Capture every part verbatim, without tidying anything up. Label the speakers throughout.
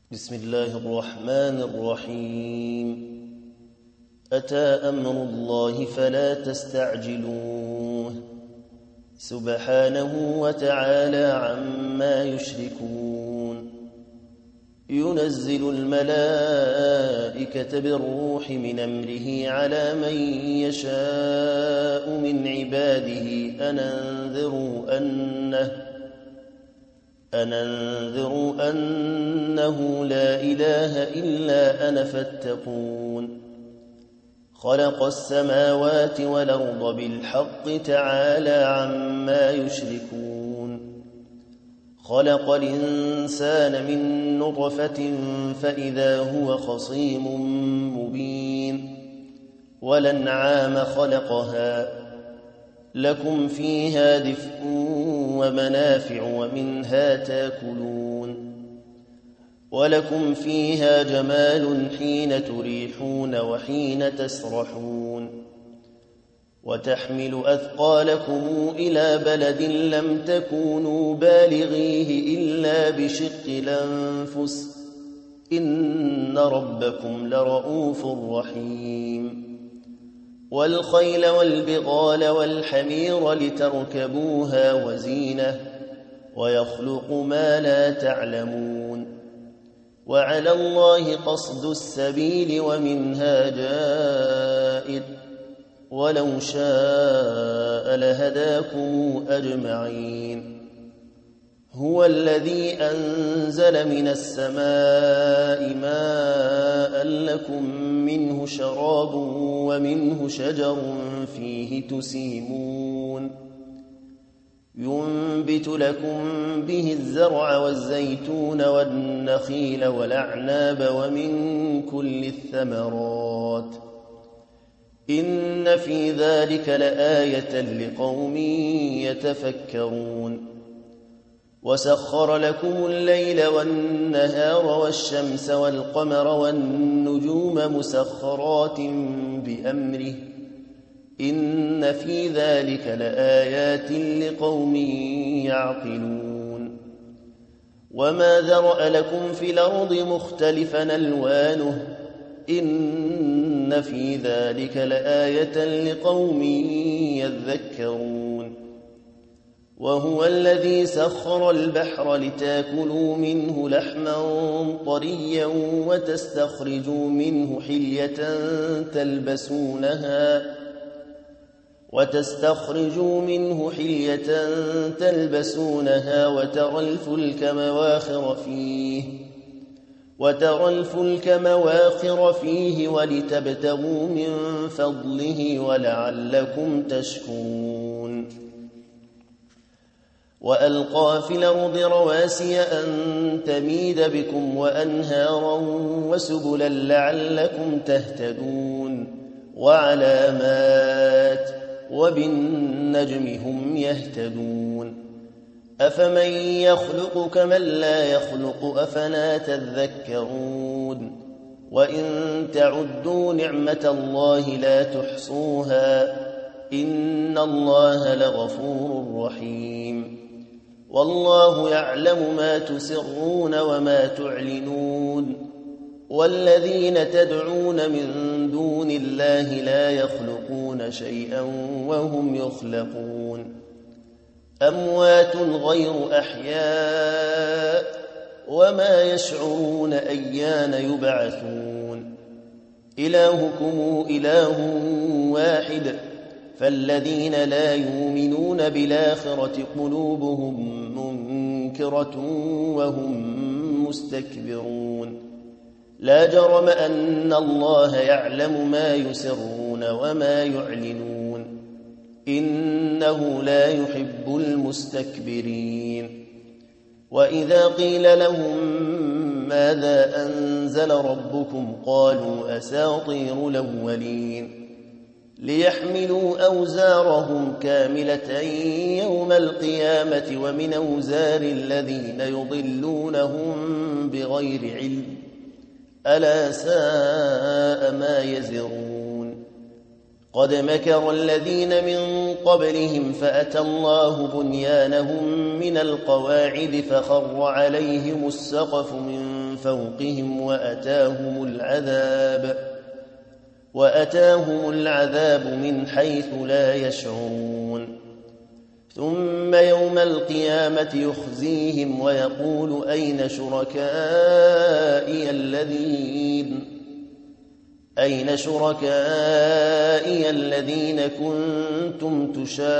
Speaker 1: بسم الله الرحمن الرحيم أتى أمر الله فلا تستعجلوه سبحانه وتعالى عما يشركون ينزل الملائكة بالروح من أمره على من يشاء من عباده أن أنذروا أنه أن أنذروا أنه لا إله إلا أنا فاتقون خلق السماوات والأرض بالحق تعالى عما يشركون خلق الإنسان من نطفة فإذا هو خصيم مبين والأنعام خلقها لكم فيها دفء ومنافع ومنها تاكلون ولكم فيها جمال حين تريحون وحين تسرحون وتحمل أثقالكم إلى بلد لم تكونوا بالغيه إلا بشق الأنفس إن ربكم لرؤوف رحيم والخيل والبغال والحمير لتركبوها وزينة ويخلق ما لا تعلمون وعلى الله قصد السبيل ومنها جائر ولو شاء لهداكم أجمعين هو الذي أنزل من السماء ماء لكم منه شراب ومنه شجر فيه تسيمون ينبت لكم به الزرع والزيتون والنخيل والأعناب ومن كل الثمرات إن في ذلك لآية لقوم يتفكرون وسخر لكم الليل والنهار والشمس والقمر والنجوم مسخرات بأمره إن في ذلك لآيات لقوم يعقلون وما ذرأ لكم في الأرض مختلفا ألوانه إن في ذلك لآية لقوم يذكرون وهو الذي سخر البحر لتاكلوا منه لحما طريا وتستخرجوا منه حلية تلبسونها وتستخرجوا منه حلية تلبسونها وترى الفلك مواخر فيه وترى الفلك مواخر فيه ولتبتغوا من فضله ولعلكم تشكرون وألقى في الأرض رواسي أن تميد بكم وأنهارا وسبلا لعلكم تهتدون وعلامات وبالنجم هم يهتدون أفمن يخلق كمن لا يخلق أفلا تذكرون وإن تعدوا نعمة الله لا تحصوها إن الله لغفور رحيم والله يعلم ما تسرون وما تعلنون والذين تدعون من دون الله لا يخلقون شيئا وهم يخلقون أموات غير أحياء وما يشعرون أيان يبعثون إلهكم إله واحد فالذين لا يؤمنون بالآخرة قلوبهم منكرة وهم مستكبرون لا جرم أن الله يعلم ما يسرون وما يعلنون إنه لا يحب المستكبرين وإذا قيل لهم ماذا أنزل ربكم قالوا أساطير الأولين ليحملوا أوزارهم كاملة يوم القيامة ومن أوزار الذين يضلونهم بغير علم ألا ساء ما يزرون قد مكر الذين من قبلهم فأتى الله بنيانهم من القواعد فخر عليهم السقف من فوقهم وأتاهم العذاب وأتاهم العذاب من حيث لا يشعرون ثم يوم القيامة يخزيهم ويقول أين شركائي الذين أين شركائي الذين كنتم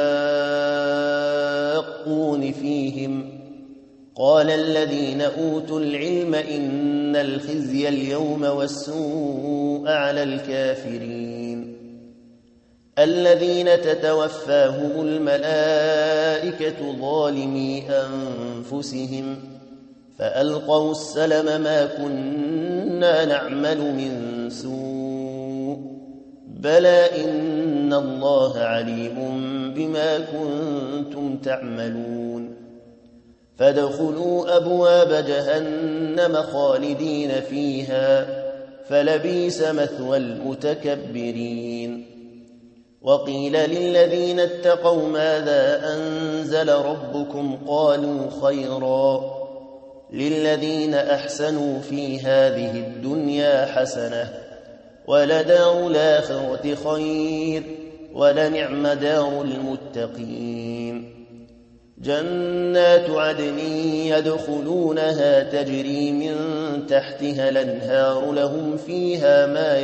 Speaker 1: تشاقون فيهم قال الذين أوتوا العلم إن الخزي اليوم والسوء على الكافرين الذين تتوفاهم الملائكة ظالمي أنفسهم فألقوا السلم ما كنا نعمل من سوء بلى إن الله عليم بما كنتم تعملون فادخلوا أبواب جهنم خالدين فيها فلبئس مثوى المتكبرين وقيل للذين اتقوا ماذا أنزل ربكم قالوا خيرا للذين أحسنوا في هذه الدنيا حسنة ولدار الآخرة خير ولنعم دار المتقين جنات عدن يدخلونها تجري من تحتها الأنهار لهم فيها ما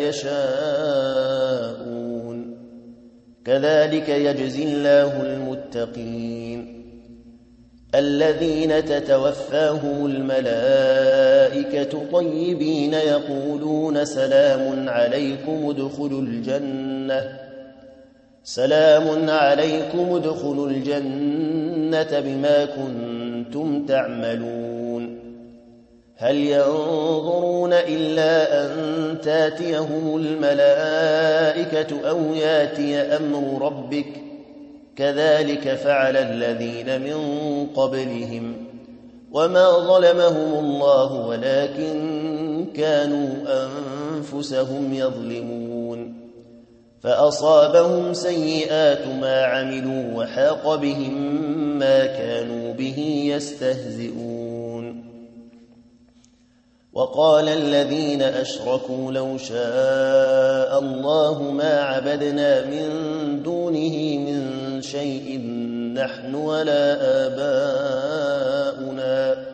Speaker 1: يشاءون كذلك يجزي الله المتقين الذين تتوفاهم الملائكة طيبين يقولون سلام عليكم ادخلوا الجنة سلام عليكم ادخلوا الجنة بما كنتم تعملون هل ينظرون إلا أن تاتيهم الملائكة أو ياتي أمر ربك كذلك فعل الذين من قبلهم وما ظلمهم الله ولكن كانوا أنفسهم يظلمون فأصابهم سيئات ما عملوا وحاق بهم ما كانوا به يستهزئون وقال الذين أشركوا لو شاء الله ما عبدنا من دونه من شيء نحن ولا آباؤنا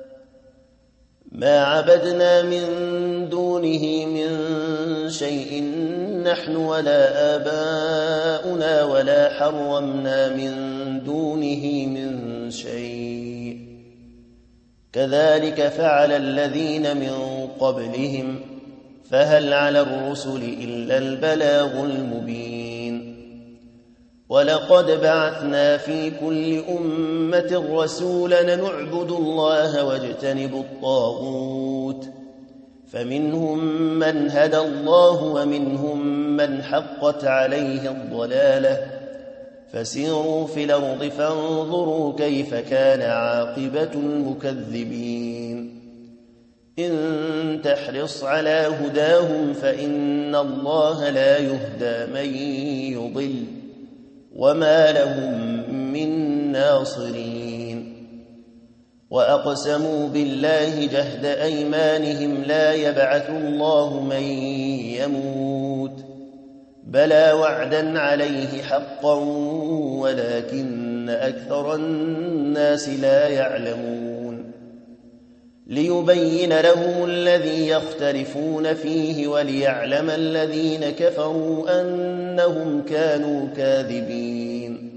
Speaker 1: ما عبدنا من دونه من شيء نحن ولا آباؤنا ولا حرمنا من دونه من شيء كذلك فعل الذين من قبلهم فهل على الرسل إلا البلاغ المبين ولقد بعثنا في كل أمة رسولا نعبد الله واجتنب الطاغوت فمنهم من هدى الله ومنهم من حقت عليه الضلالة فسيروا في الأرض فانظروا كيف كان عاقبة المكذبين إن تحرص على هداهم فإن الله لا يهدى من يضل وما لهم من ناصرين وأقسموا بالله جهد أيمانهم لا يبعث الله من يموت بلى وعدا عليه حقا ولكن أكثر الناس لا يعلمون ليبين لهم الذي يختلفون فيه وليعلم الذين كفروا أنهم كانوا كاذبين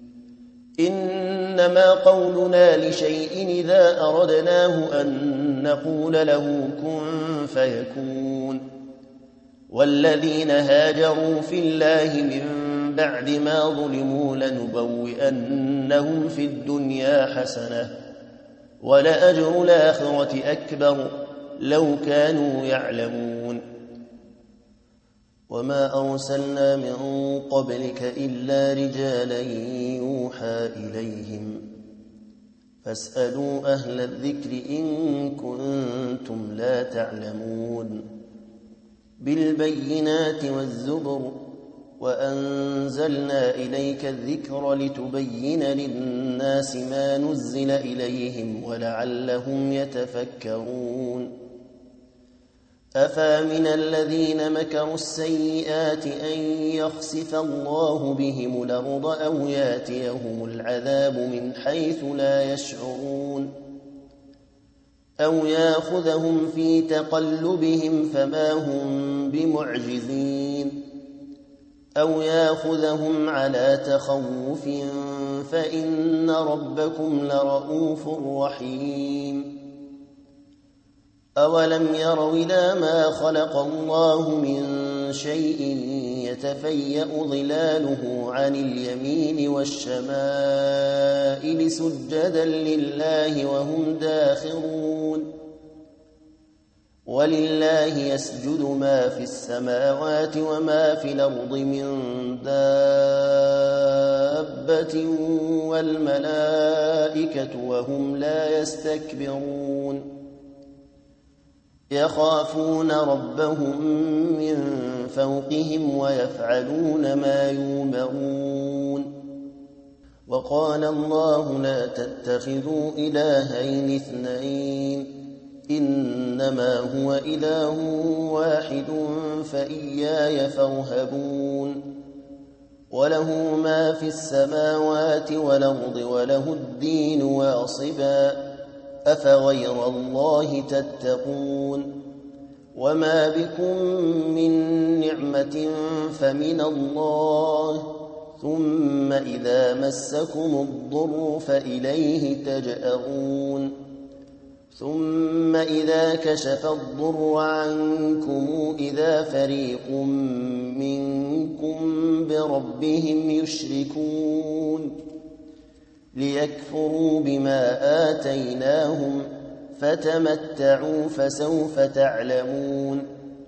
Speaker 1: إنما قولنا لشيء إذا أردناه أن نقول له كن فيكون والذين هاجروا في الله من بعد ما ظلموا لنبوئنهم في الدنيا حسنة ولأجر الآخرة أكبر لو كانوا يعلمون وما أرسلنا من قبلك إلا رجالا يوحى إليهم فاسألوا أهل الذكر إن كنتم لا تعلمون بالبينات والزبر وأنزلنا إليك الذكر لتبين للناس ما نزل إليهم ولعلهم يتفكرون أفامن الذين مكروا السيئات أن يخسف الله بهم الأرض أو ياتيهم العذاب من حيث لا يشعرون أو ياخذهم في تقلبهم فما هم بمعجزين أو ياخذهم على تخوف فإن ربكم لرؤوف رحيم أولم يروا إلى ما خلق الله من شيء يتفيأ ظلاله عن اليمين والشمائل سجدا لله وهم داخرون ولله يسجد ما في السماوات وما في الأرض من دابة والملائكة وهم لا يستكبرون يخافون ربهم من فوقهم ويفعلون ما يؤمرون وقال الله لا تتخذوا إلهين اثنين إنما هو إله واحد فإياي فارهبون وله ما في السماوات والأرض وله الدين واصبا أفغير الله تتقون وما بكم من نعمة فمن الله ثم إذا مسكم الضر فإليه تجأرون ثم إذا كشف الضر عنكم إذا فريق منكم بربهم يشركون ليكفروا بما آتيناهم فتمتعوا فسوف تعلمون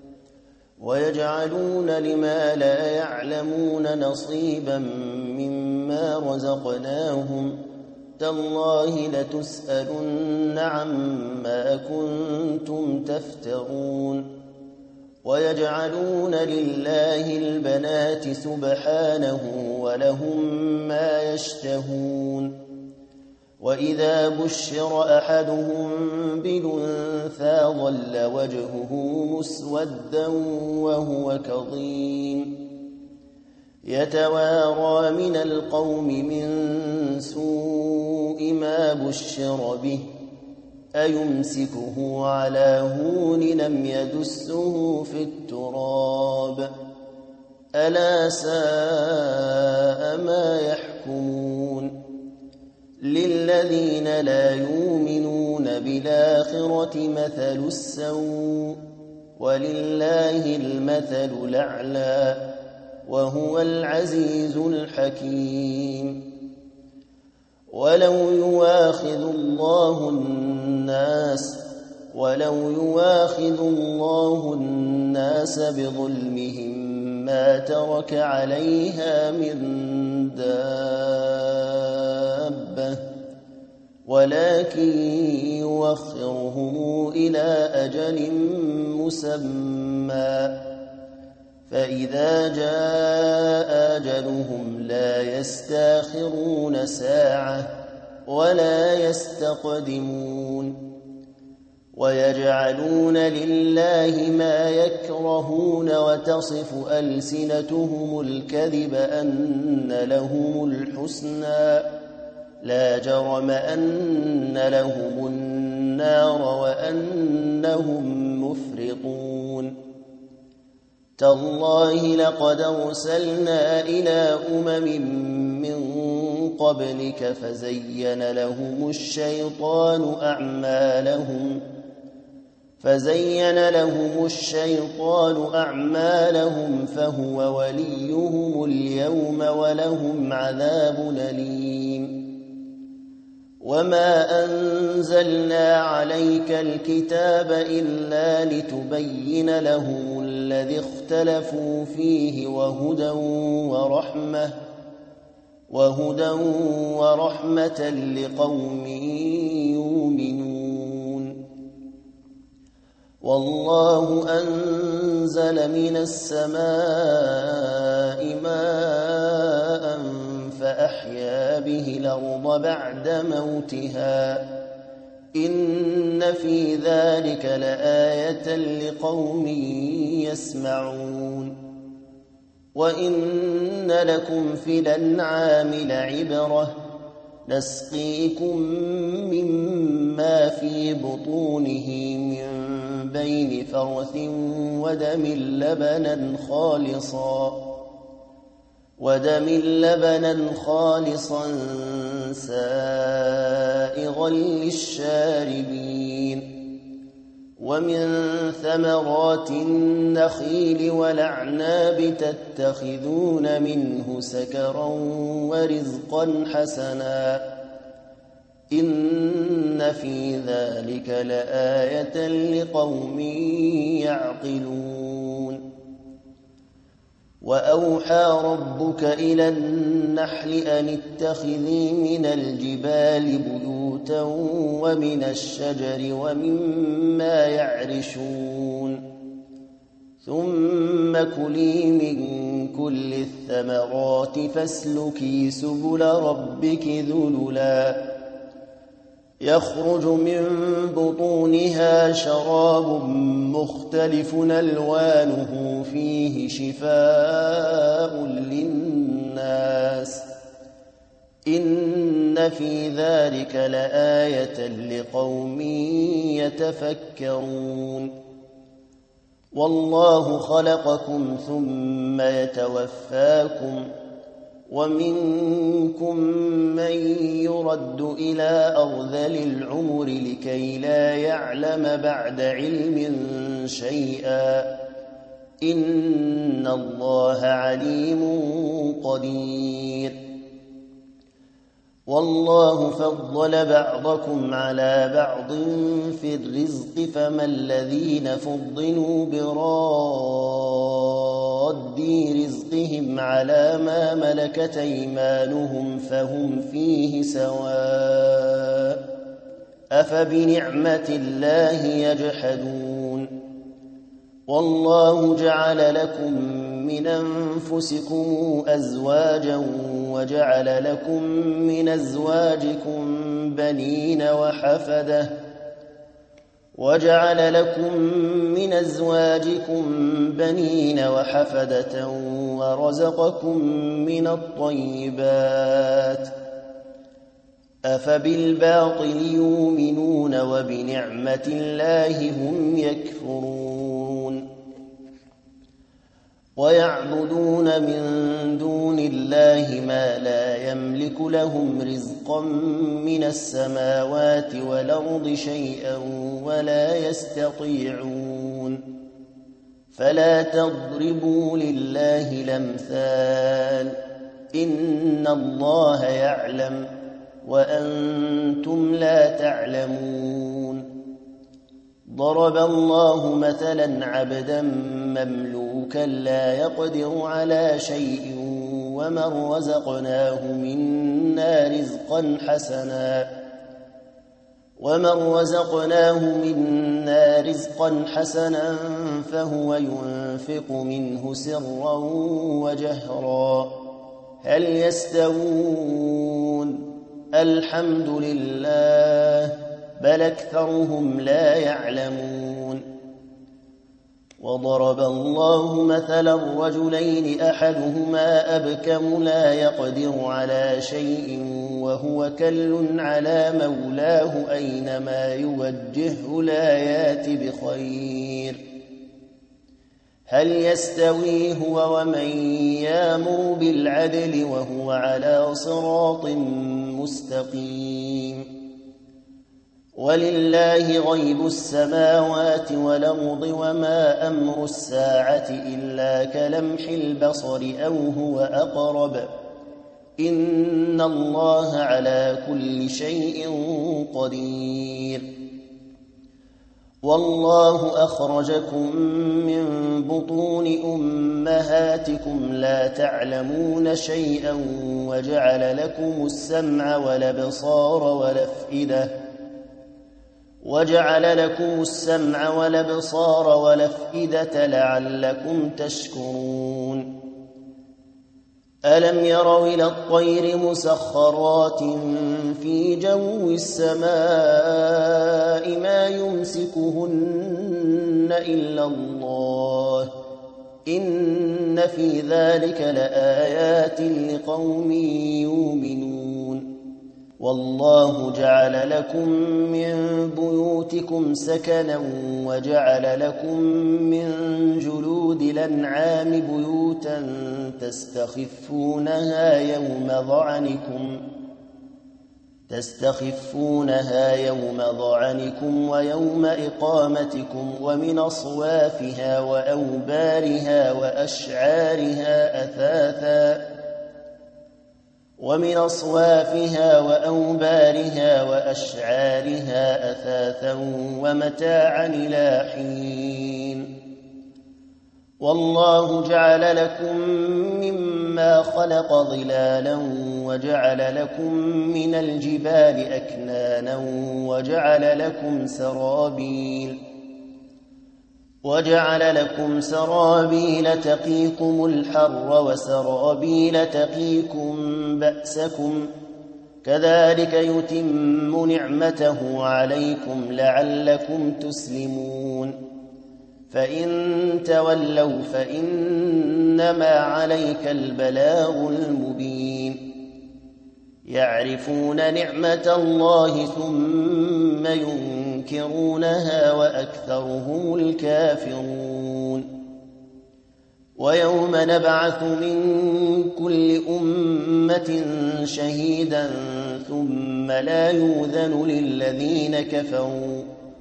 Speaker 1: ويجعلون لما لا يعلمون نصيبا مما رزقناهم تالله لتسألن عما كنتم تفترون ويجعلون لله البنات سبحانه ولهم ما يشتهون وإذا بشر أحدهم بالأنثى ظل وجهه مسودا وهو كظيم يتوارى من القوم من سوء ما بشر به أيمسكه على هون لم يدسه في التراب ألا ساء ما يحكمون للذين لا يؤمنون بالآخرة مثل السوء ولله المثل الأعلى وهو العزيز الحكيم ولو يواخذ الله الناس ولو يواخذ الله الناس بظلمهم ما ترك عليها من دابة ولكن يوخرهم إلى أجل مسمى فإذا جاء أجلهم لا يستاخرون ساعة ولا يستقدمون ويجعلون لله ما يكرهون وتصف ألسنتهم الكذب أن لهم الحسنى لا جرم أن لهم النار وأنهم مفرطون تالله لقد أرسلنا إلى أمم من قبلك فزين لهم الشيطان أعمالهم فزين لهم الشيطان أعمالهم فهو وليهم اليوم ولهم عذاب أليم وما أنزلنا عليك الكتاب إلا لتبين لهم الذي اختلفوا فيه وهدى ورحمة وهدى ورحمة لقوم يؤمنون والله أنزل من السماء ماء فأحيا به الأرض بعد موتها إن في ذلك لآية لقوم يسمعون وإن لكم في الأنعام لعبرة نسقيكم مما في بطونه من بين فرث ودم لبنا خالصا ودم لبنا خالصا سائغا للشاربين ومن ثمرات النخيل والأعناب تتخذون منه سكرا ورزقا حسنا إن في ذلك لآية لقوم يعقلون وأوحى ربك إلى النحل أن اتخذي من الجبال بيوتا ومن الشجر ومما يعرشون ثم كلي من كل الثمرات فاسلكي سبل ربك ذللا يخرج من بطونها شراب مختلف ألوانه فيه شفاء للناس إن في ذلك لآية لقوم يتفكرون والله خلقكم ثم يتوفاكم ومنكم من يرد إلى أرذل العمر لكي لا يعلم بعد علم شيئا إن الله عليم قدير والله فضل بعضكم على بعض في الرزق فما الذين فضلوا براد رزقهم على ما ملكت أيمانهم فهم فيه سواء أفبنعمة الله يجحدون والله جعل لكم من أنفسكم أزواجا وجعل لكم من أزواجكم بنين وحفدة وجعل لكم من أزواجكم بنين وحفدة ورزقكم من الطيبات أفبالباطل يؤمنون وبنعمة الله هم يكفرون ويعبدون من دون الله ما لا يملك لهم رزقا من السماوات والأرض شيئا ولا يستطيعون فلا تضربوا لله الأمثال إن الله يعلم وأنتم لا تعلمون ضرب الله مثلا عبدا مملوكا لا يقدر على شيء ومن رزقناه منا رزقا حسنا ومن رزقناه منا رزقا حسنا فهو ينفق منه سرا وجهرا هل يستوون الحمد لله بل أكثرهم لا يعلمون وضرب الله مثلا رجلين أحدهما أبكم لا يقدر على شيء وهو كل على مولاه أينما يوجهه لا يات بخير هل يستوي هو ومن يامر بالعدل وهو على صراط مستقيم ولله غيب السماوات والأرض وما أمر الساعة إلا كلمح البصر أو هو أقرب إن الله على كل شيء قدير والله أخرجكم من بطون أمهاتكم لا تعلمون شيئا وجعل لكم السمع والأبصار والأفئدة وجعل لكم السمع والأبصار والأفئدة لعلكم تشكرون ألم يروا إلى الطير مسخرات في جو السماء ما يمسكهن إلا الله إن في ذلك لآيات لقوم يؤمنون والله جعل لكم من بيوتكم سكنا وجعل لكم من جلود الأنعام بيوتا تستخفونها يوم ظعنكم تستخفونها يوم ظعنكم ويوم إقامتكم ومن أصوافها وأوبارها وأشعارها أثاثا ومن أصوافها وأوبارها وأشعارها أثاثا ومتاعا إلى حين والله جعل لكم مما خلق ظلالا وجعل لكم من الجبال أكنانا وجعل لكم سرابيل وجعل لكم سرابيل تقيكم الحر وسرابيل تقيكم بأسكم كذلك يتم نعمته عليكم لعلكم تسلمون فإن تولوا فإنما عليك البلاغ المبين يعرفون نعمة الله ثم ينكرونها وأكثرهم الكافرون ويوم نبعث من كل أمة شهيدا ثم لا يؤذن للذين كفروا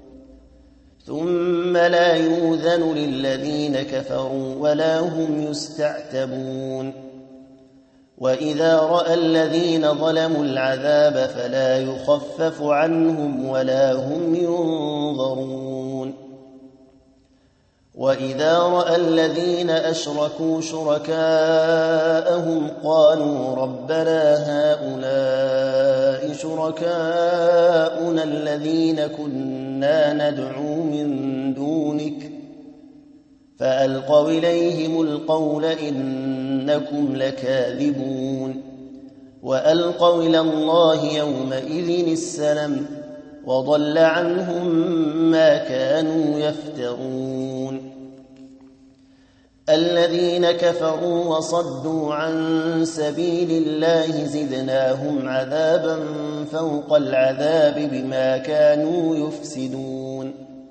Speaker 1: ثم لا يؤذن للذين كفروا ولا هم يستعتبون وإذا رأى الذين ظلموا العذاب فلا يخفف عنهم ولا هم ينظرون وإذا رأى الذين أشركوا شركاءهم قالوا ربنا هؤلاء شركاؤنا الذين كنا ندعو من دونك فألقوا إليهم القول إنكم لكاذبون وألقوا إلى الله يومئذ السلم وضل عنهم ما كانوا يفترون الذين كفروا وصدوا عن سبيل الله زدناهم عذابا فوق العذاب بما كانوا يفسدون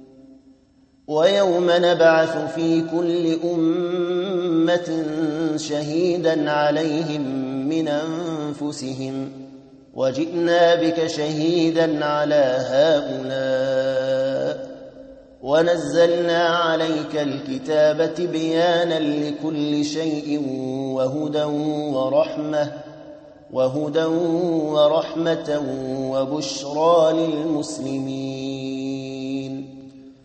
Speaker 1: ويوم نبعث في كل أمة شهيدا عليهم من أنفسهم وجئنا بك شهيدا على هؤلاء ونزلنا عليك الكتاب تبيانا لكل شيء وهدى ورحمة وهدى ورحمة وبشرى للمسلمين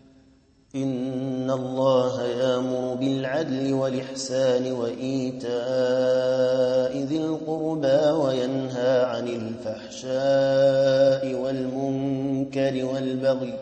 Speaker 1: إن الله يأمر بالعدل والإحسان وإيتاء ذي القربى وينهى عن الفحشاء والمنكر والبغي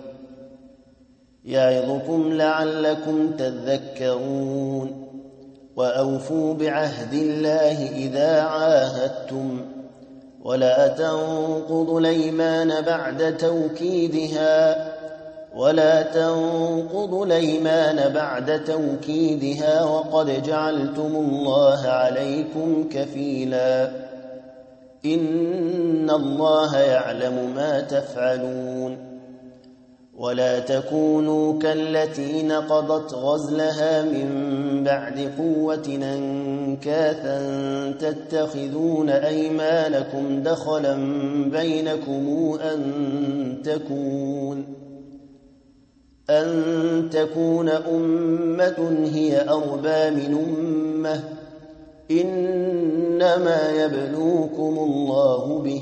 Speaker 1: يعظكم لعلكم تذكرون وأوفوا بعهد الله إذا عاهدتم ولا تنقضوا الأيمان بعد توكيدها ولا تنقضوا الأيمان بعد توكيدها وقد جعلتم الله عليكم كفيلا إن الله يعلم ما تفعلون ولا تكونوا كالتي نقضت غزلها من بعد قوة أنكاثا تتخذون أيمانكم دخلا بينكم أن تكون أن تكون أمة هي أربى من أمة إنما يبلوكم الله به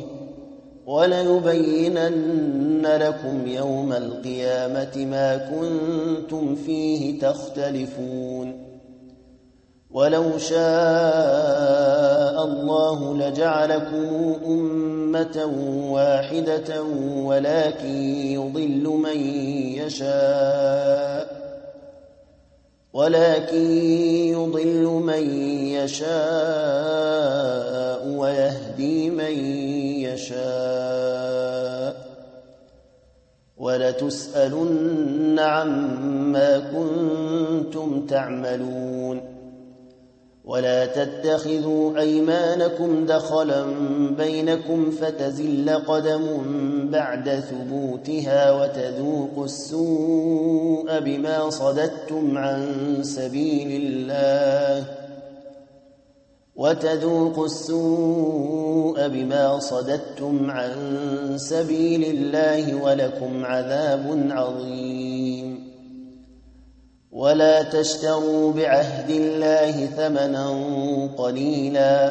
Speaker 1: وليبينن لكم يوم القيامة ما كنتم فيه تختلفون ولو شاء الله لجعلكم أمة واحدة ولكن يضل من يشاء ولكن يضل من يشاء ويهدي من يشاء ولتسألن عما كنتم تعملون ولا تتخذوا أيمانكم دخلا بينكم فتزل قدم بعد ثبوتها وتذوقوا السوء بما صددتم عن سبيل الله وتذوقوا السوء بما صددتم عن سبيل الله ولكم عذاب عظيم ولا تشتروا بعهد الله ثمنا قليلا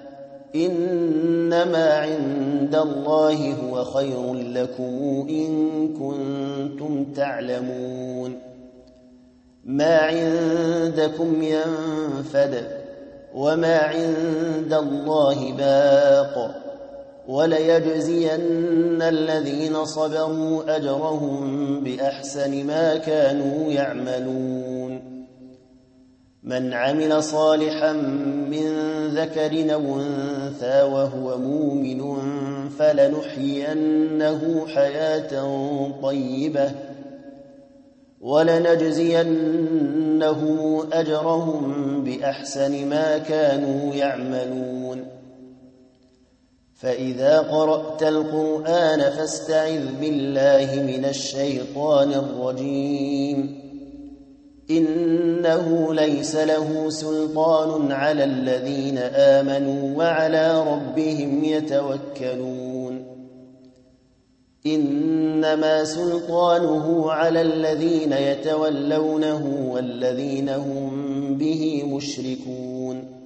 Speaker 1: إنما عند الله هو خير لكم إن كنتم تعلمون ما عندكم ينفد وما عند الله باق وليجزين الذين صبروا أجرهم بأحسن ما كانوا يعملون من عمل صالحا من ذكر أو أنثى وهو مؤمن فلنحيينه حياة طيبة ولنجزينهم أجرهم بأحسن ما كانوا يعملون فإذا قرأت القرآن فاستعذ بالله من الشيطان الرجيم إنه ليس له سلطان على الذين آمنوا وعلى ربهم يتوكلون إنما سلطانه على الذين يتولونه والذين هم به مشركون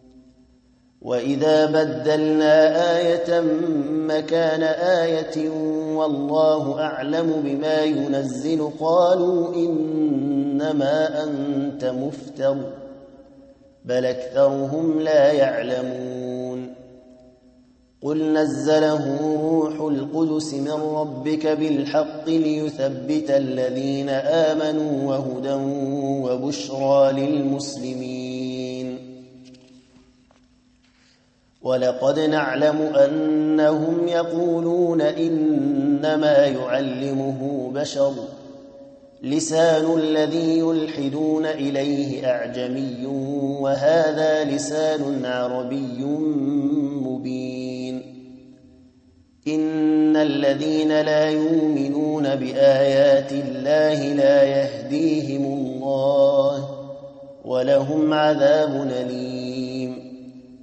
Speaker 1: وإذا بدلنا آية مكان آية والله أعلم بما ينزل قالوا إنما أنت مفتر بل أكثرهم لا يعلمون قل نزله روح القدس من ربك بالحق ليثبت الذين آمنوا وهدى وبشرى للمسلمين ولقد نعلم أنهم يقولون إنما يعلمه بشر لسان الذي يلحدون إليه أعجمي وهذا لسان عربي مبين إن الذين لا يؤمنون بآيات الله لا يهديهم الله ولهم عذاب أليم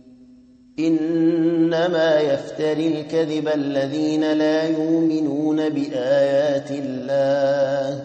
Speaker 1: إنما يفتري الكذب الذين لا يؤمنون بآيات الله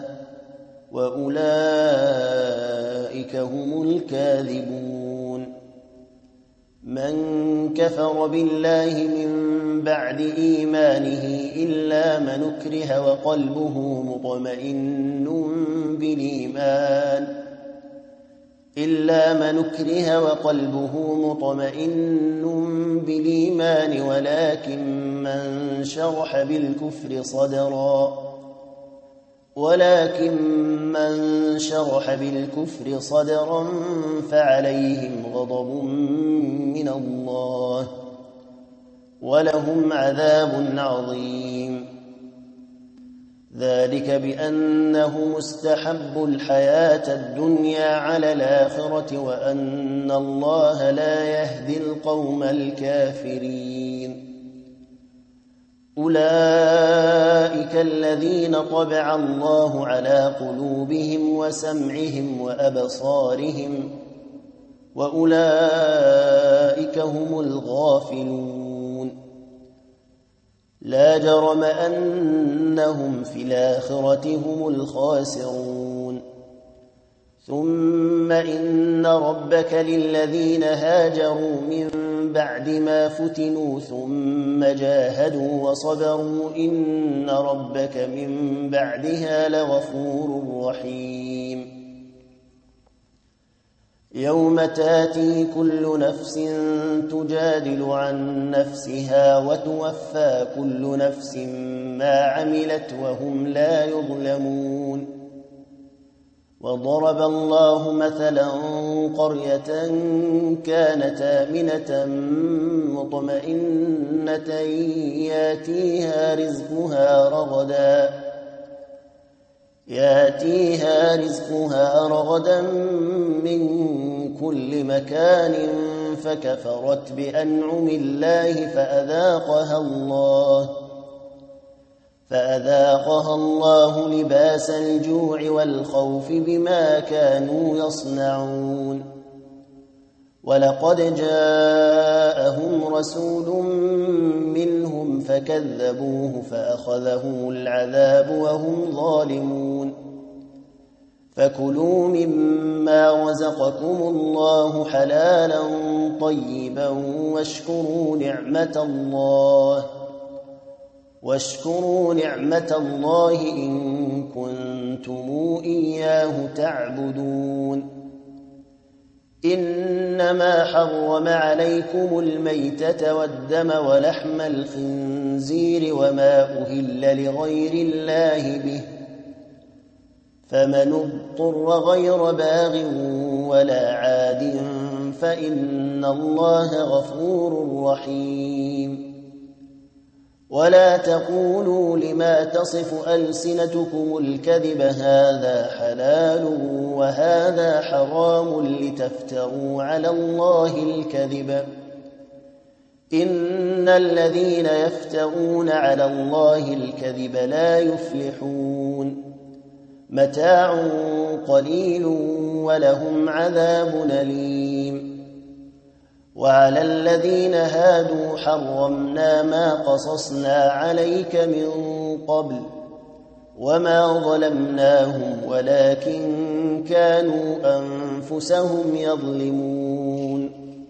Speaker 1: وأولئك هم الكاذبون من كفر بالله من بعد إيمانه إلا من أكره وقلبه مطمئن بالإيمان إلا من أكره وقلبه مطمئن بالإيمان ولكن من شرح بالكفر صدرا ولكن من شرح بالكفر صدرا فعليهم غضب من الله ولهم عذاب عظيم ذلك بأنه مستحب الحياة الدنيا على الآخرة وأن الله لا يهدي القوم الكافرين أولئك الذين طبع الله على قلوبهم وسمعهم وأبصارهم وأولئك هم الغافلون لا جرم أنهم في الآخرة هم الخاسرون ثم إن ربك للذين هاجروا من بعد ما فتنوا ثم جاهدوا وصبروا إن ربك من بعدها لغفور رحيم يوم تاتي كل نفس تجادل عن نفسها وتوفى كل نفس ما عملت وهم لا يظلمون وضرب الله مثلا قرية كانت آمنة مطمئنة ياتيها رزقها رغدا ياتيها رزقها رغدا من كل مكان فكفرت بأنعم الله فأذاقها الله فأذاقها الله لباس الجوع والخوف بما كانوا يصنعون ولقد جاءهم رسول منهم فكذبوه فأخذهم العذاب وهم ظالمون فكلوا مما رزقكم الله حلالا طيبا واشكروا نعمة الله واشكروا نعمة الله إن كنتم إياه تعبدون إنما حرم عليكم الميتة والدم ولحم الخنزير وما أهل لغير الله به فمن اضطر غير باغ ولا عاد فإن الله غفور رحيم ولا تقولوا لما تصف ألسنتكم الكذب هذا حلال وهذا حرام لتفتروا على الله الكذب إن الذين يفترون على الله الكذب لا يفلحون متاع قليل ولهم عذاب أليم وعلى الذين هادوا حرمنا ما قصصنا عليك من قبل وما ظلمناهم ولكن كانوا أنفسهم يظلمون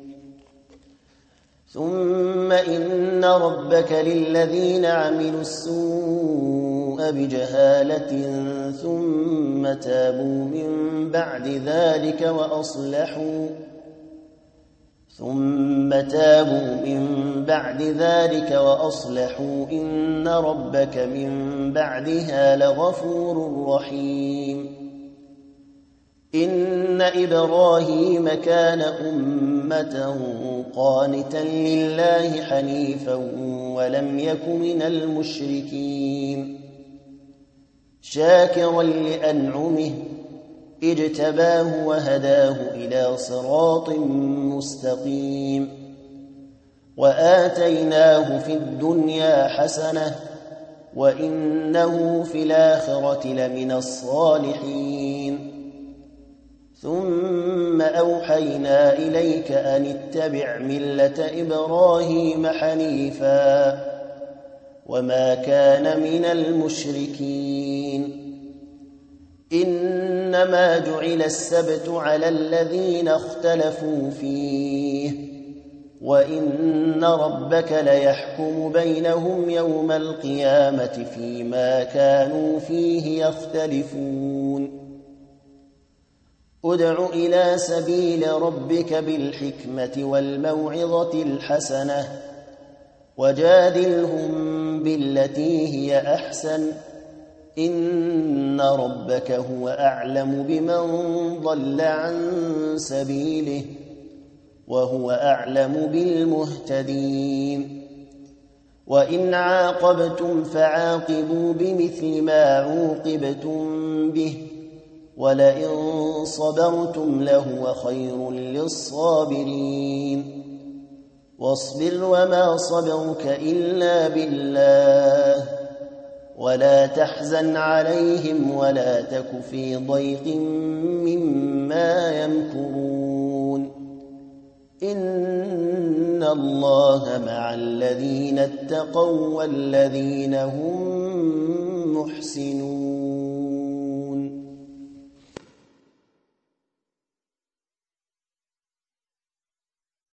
Speaker 1: ثم إن ربك للذين عملوا السوء بجهالة ثم تابوا من بعد ذلك وأصلحوا ثم تابوا من بعد ذلك وأصلحوا إن ربك من بعدها لغفور رحيم إن إبراهيم كان أمة قانتا لله حنيفا ولم يك من المشركين شاكرا لأنعمه اجتباه وهداه إلى صراط مستقيم وآتيناه في الدنيا حسنة وإنه في الآخرة لمن الصالحين ثم أوحينا إليك أن اتبع ملة إبراهيم حنيفا وما كان من المشركين إنما جعل السبت على الذين اختلفوا فيه وإن ربك ليحكم بينهم يوم القيامة فيما كانوا فيه يختلفون ادع إلى سبيل ربك بالحكمة والموعظة الحسنة وجادلهم بالتي هي أحسن إن ربك هو أعلم بمن ضل عن سبيله وهو أعلم بالمهتدين وإن عاقبتم فعاقبوا بمثل ما عوقبتم به ولئن صبرتم لهو خير للصابرين واصبر وما صبرك إلا بالله ولا تحزن عليهم ولا تك في ضيق مما يمكرون إن الله مع الذين اتقوا والذين هم محسنون